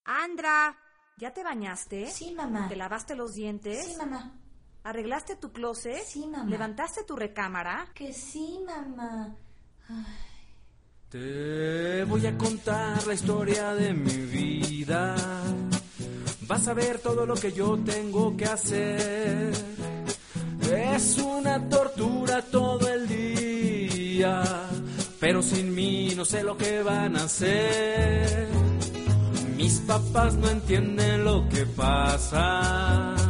Andra, ¿ya te bañaste? Sí, mamá. ¿Te lavaste los dientes? Sí, mamá. ¿Arreglaste tu closet? Sí, mamá. ¿Levantaste tu recámara? Que sí, mamá. Ay. Te voy a contar la historia de mi vida. Vas a ver todo lo que yo tengo que hacer. Es una tortura todo el día, pero sin mí no sé lo que van a hacer. Mis papás no entienden lo que pasa.